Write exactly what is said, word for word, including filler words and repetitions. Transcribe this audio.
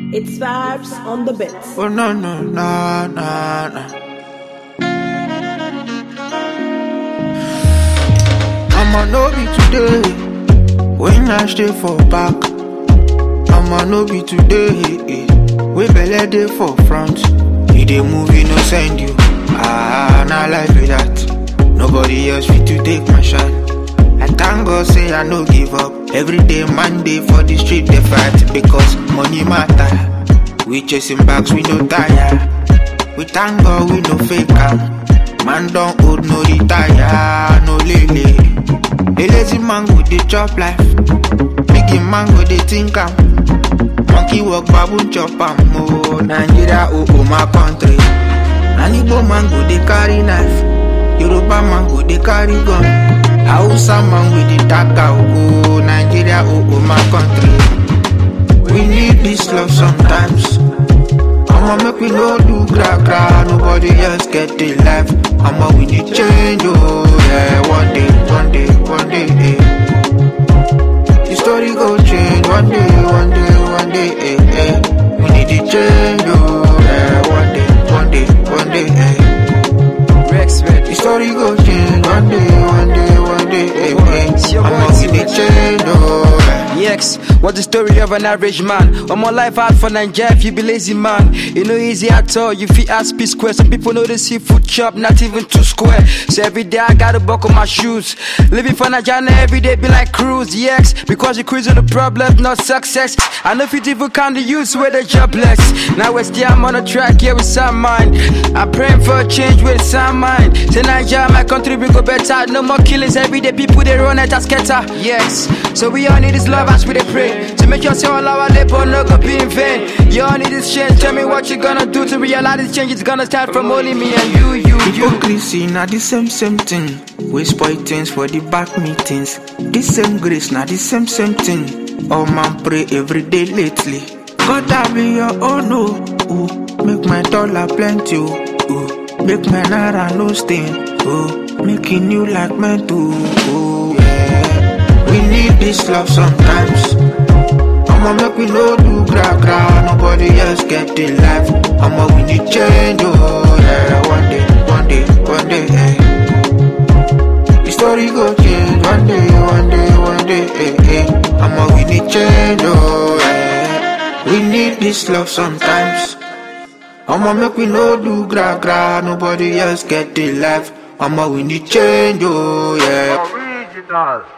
It's vibes on the bits. Oh no no no no no. I'ma no be today when I stay for back. I'ma no be today we belle dey for front. You dey move, you no send you. Ah, nah life be that. Nobody else fit to take my shot. I thank God say I no give up. Every day, Monday for the street they fight because money matter. We chasing bags, we no tire. We thank God we no fake am. Man don't old, no retire, no lele. A lazy man go dey chop life. Biggie man go dey think am. Monkey walk, baboon chop am. Oh, Nigeria, oh, oh, my country. And Igbo man go dey carry knife. Yoruba man go dey carry gun. Hausa man with the dagger, oh, Nigeria, oh, oh, my country. We need this love sometimes. I'ma make we no do gra gra. Nobody else get the life. I'ma we need change, oh, yeah. One day, one day, one day, eh. The story go change. One day, one day, one day, eh, eh. We need the change, oh, yeah. One day, one day, one day, eh. Rex, The story go change. One day, one day, one day, eh, eh. I'ma we need change, oh, yeah. Yes, what's the story of an average man? All my life hard for Nigeria if you be lazy man. It no easy at all, you feel ask P square. Some people know the seafood chop, not even two square. So every day I gotta buckle my shoes. Living for Nigeria every day be like cruise, yes. Because you cruise on the problem, not success. I know if you even count the youths where they're jobless. Now we're still I'm on a track, yeah, with some mind. I'm praying for a change with some mind. Say Nigeria, my country will go better. No more killings every day, people they run at a scatter. Yes, so we all need this love as we they pray. To make yourself all our labor no go be in vain. You all need this change, tell me what you gonna do to realize this change is gonna start from only me and you, you, you. Hypocrisy na the same same thing. We spoil things for the back meetings. The same grace na the same same thing. Oh man pray every day lately. God I be your own oh, ooh. Make my dollar plenty oh, ooh. Make my naira no stain oh. Making you like men too oh, yeah. We need this love sometimes. I'ma make we no do gra gra. Nobody else get the life. I'ma we need change oh, yeah. One day, one day, one day, eh. The story go change. One day, one day, one day, eh, eh. I'ma we need change oh, yeah. We need this love sometimes. I'ma make we no do gra gra. Nobody else get the life. I'ma we need change oh, yeah. Original.